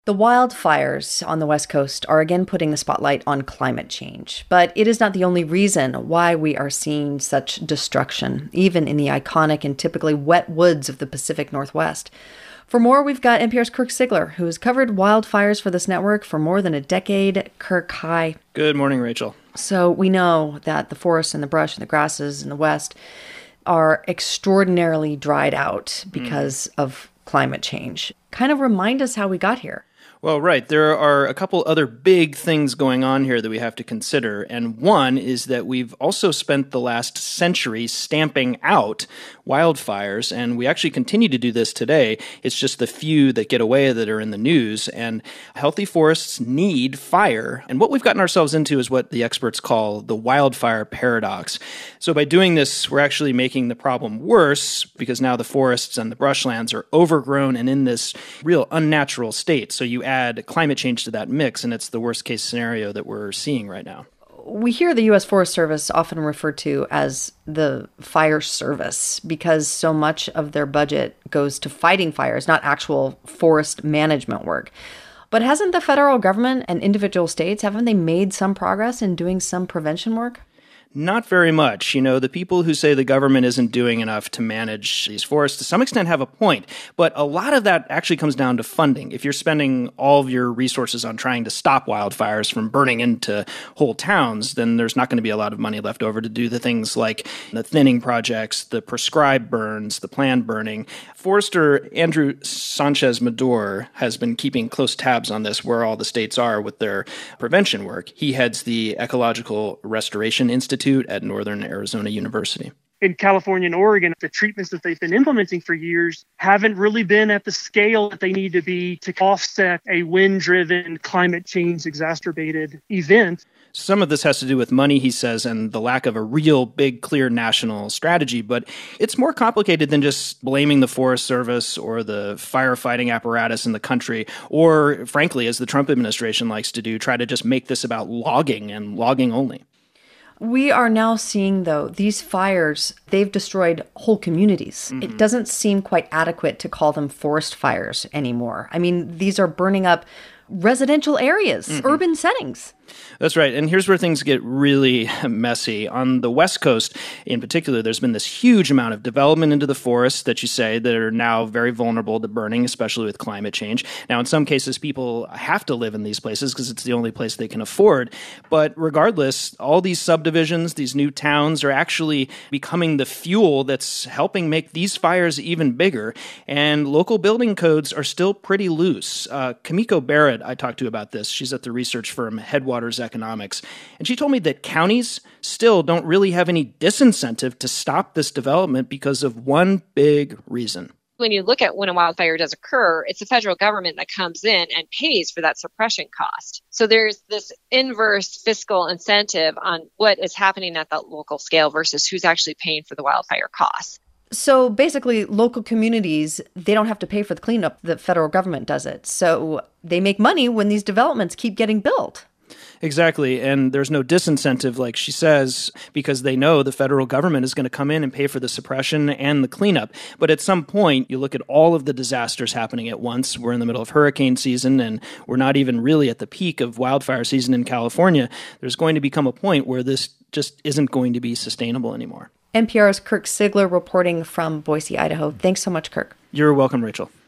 The wildfires on the West Coast are again putting the spotlight on climate change, but it is not the only reason why we are seeing such destruction, even in the iconic and typically wet woods of the Pacific Northwest. For more, we've got NPR's Kirk Siegler, who has covered wildfires for this network for more than a decade. Kirk, hi. Good morning, Rachel. So we know that the forests and the brush and the grasses in the West are extraordinarily dried out because of climate change. Kind of remind us how we got here. Well, right. There are a couple other big things going on here that we have to consider. And one is that we've also spent the last century stamping out wildfires, and we actually continue to do this today. It's just the few that get away that are in the news. And healthy forests need fire. And what we've gotten ourselves into is what the experts call the wildfire paradox. So by doing this, we're actually making the problem worse because now the forests and the brushlands are overgrown and in this real unnatural state. So you add climate change to that mix, and it's the worst case scenario that we're seeing right now. We hear the U.S. Forest Service often referred to as the fire service because so much of their budget goes to fighting fires, not actual forest management work. But hasn't the federal government and individual states, haven't they made some progress in doing some prevention work? Not very much. You know, the people who say the government isn't doing enough to manage these forests to some extent have a point, but a lot of that actually comes down to funding. If you're spending all of your resources on trying to stop wildfires from burning into whole towns, then there's not going to be a lot of money left over to do the things like the thinning projects, the prescribed burns, the planned burning. Forester Andrew Sanchez-Medor has been keeping close tabs on this, where all the states are with their prevention work. He heads the Ecological Restoration Institute at Northern Arizona University. In California and Oregon, the treatments that they've been implementing for years haven't really been at the scale that they need to be to offset a wind-driven, climate change exacerbated event. Some of this has to do with money, he says, and the lack of a real big, clear national strategy. But it's more complicated than just blaming the Forest Service or the firefighting apparatus in the country, or, frankly, as the Trump administration likes to do, try to just make this about logging and logging only. We are now seeing, though, these fires, they've destroyed whole communities. Mm-hmm. It doesn't seem quite adequate to call them forest fires anymore. I mean, these are burning up residential areas, urban settings. That's right. And here's where things get really messy. On the West Coast, in particular, there's been this huge amount of development into the forests that you say that are now very vulnerable to burning, especially with climate change. Now, in some cases, people have to live in these places because it's the only place they can afford. But regardless, all these subdivisions, these new towns are actually becoming the fuel that's helping make these fires even bigger. And local building codes are still pretty loose. Kamiko Barrett, I talked to about this. She's at the research firm Headwaters Economics. And she told me that counties still don't really have any disincentive to stop this development because of one big reason. When you look at when a wildfire does occur, it's the federal government that comes in and pays for that suppression cost. So there's this inverse fiscal incentive on what is happening at that local scale versus who's actually paying for the wildfire costs. So basically, local communities, they don't have to pay for the cleanup. The federal government does it. So they make money when these developments keep getting built. Exactly. And there's no disincentive, like she says, because they know the federal government is going to come in and pay for the suppression and the cleanup. But at some point, you look at all of the disasters happening at once. We're in the middle of hurricane season, and we're not even really at the peak of wildfire season in California. There's going to become a point where this just isn't going to be sustainable anymore. NPR's Kirk Siegler reporting from Boise, Idaho. Thanks so much, Kirk. You're welcome, Rachel.